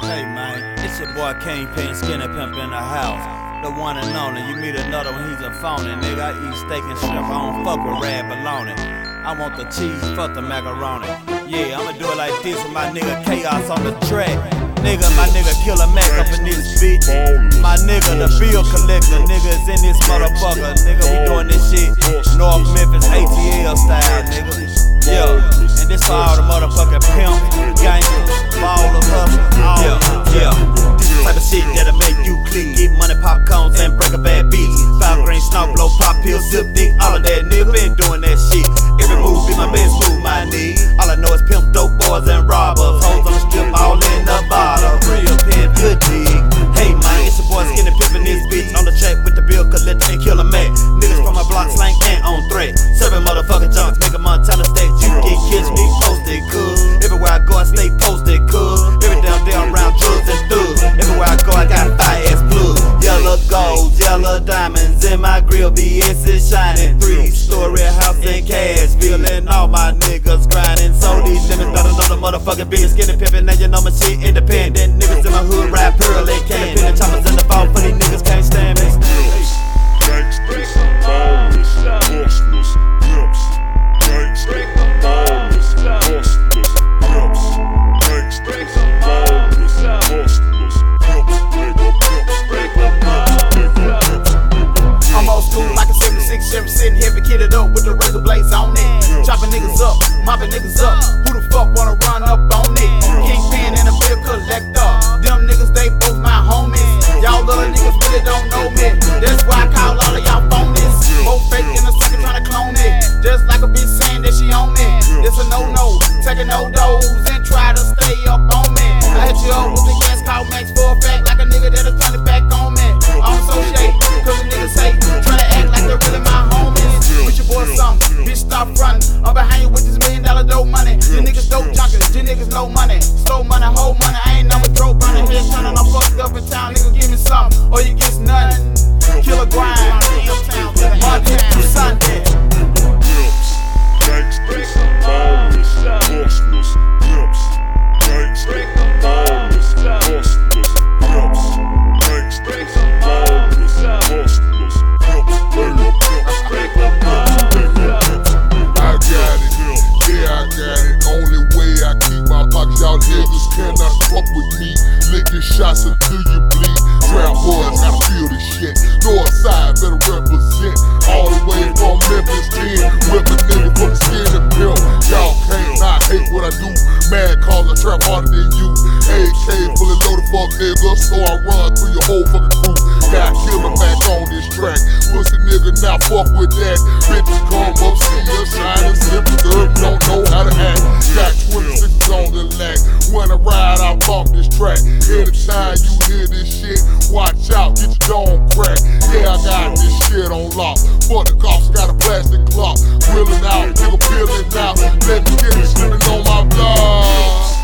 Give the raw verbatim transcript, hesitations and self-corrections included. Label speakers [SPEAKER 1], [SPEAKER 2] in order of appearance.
[SPEAKER 1] Hey man, it's your boy Kingpin, Skinny Pimp in the house. The one and only, you meet another one, he's a phony. Nigga, I eat steak and shrimp, I don't fuck with red bologna. I want the cheese, fuck the macaroni. Yeah, I'ma do it like this with my nigga Chaos on the track. Nigga, my nigga Killer Mac up in this bitch. My nigga, the bill collector, nigga is in this motherfucker. Nigga, we doing this shit North Memphis A T L style, nigga. Yeah, and this for all the motherfucking pimp, gangsters, ballers, hustlers, all yeah, yeah. This type of shit that'll make you click, get money, pop cones, and break a bad bitch. Five grain snow, blow, pop pills, zip dick, all of that, nigga been doing that shit. Every move be my best move, my nigga. All I know is pimp, dope boys, and robbers. Hoes on the strip, all in the bottle. Real pimp, good dig. Hey man, it's your boy Skinny Pimpin' this bitch on the track with the bill collector and Killer Mac. Niggas from my block slang and on threat. Serving motherfucking junks, make a Montana state. You can catch me posted, cuz. Everywhere I go, I stay posted, cuz. Every damn day I'm around drugs and thugs. Everywhere I go, I got fire ass plugs. Yellow golds, yellow diamonds in my grill, V S is shining. Three story house in Cashville, and all my niggas grinding. So these niggas better know the motherfucking bitch. Skinny Pimpin', now you know my shit independent. Niggas in my hood rap pearl, they can't pin the choppers in the fall for these niggas can't stand me.
[SPEAKER 2] Gangsters, ballers, hustlers, pimps. Gangsters, ballers, hustlers, pimps. Gangsters, ballers, hustlers, pimps. Nigga, pimps, nigga, pimps.
[SPEAKER 3] I'm old school like a seventy-six Chevy, sitting heavy, kitted up with the razor blades on it. Chopping niggas up, mopping niggas up. Who the fuck wanna run up on it? Kingpin and a bill collector. Them niggas, they both my homies. Y'all little niggas really don't know me. That's why I call all of y'all phonies. More fake in a second trying to clone it. Just like a bitch saying that she on me. It's a no-no, taking no dose and try to stay up on me. I hit you up with the gas called Max for a fact, like a nigga that'll turn it back on me. I'm so shady, cause the niggas hate, trying to act like they're really my homies. With your boy something, bitch stop running. I'm behind you with this million dollar dope money. You niggas dope junkies, you niggas no money. Stole money, whole money, I ain't never drove on it. Head turning, I'm fucked up in town, nigga give me something, or you get nothing. Killer grind, Monday through Sunday.
[SPEAKER 2] Gangsters, ballers, hustlers, pimps. Gangsters, ballers, hustlers, pimps. Gangsters, ballers, hustlers, pimps. Nigga, pimps, nigga, pimps.
[SPEAKER 4] I got it, yeah I got it. Only way I keep my pockets, y'all niggas cannot fuck with me. Licking shots until you bleed. Trap boys gotta feel this shit. North side better represent. All the way from Memphis ten. Whip a nigga from the skin and pimp. Y'all can't not hate what I do. Mad cause I trap harder than you. A K fully loaded fuck nigga, so I run through your whole fucking crew. Got Killer Mac on this track. Pussy nigga, now fuck with that. Bitches come up, see us shining, simple girl, you don't know how to act. Got twenty-sixes on the lack. When I ride, I bump this track. Anytime you hear this shit, watch out, get your dome crack. Yeah, I got this shit on lock. Fuck the cops, got a plastic clock. Grilling out, nigga peeling out. Let me get it slipping on my block.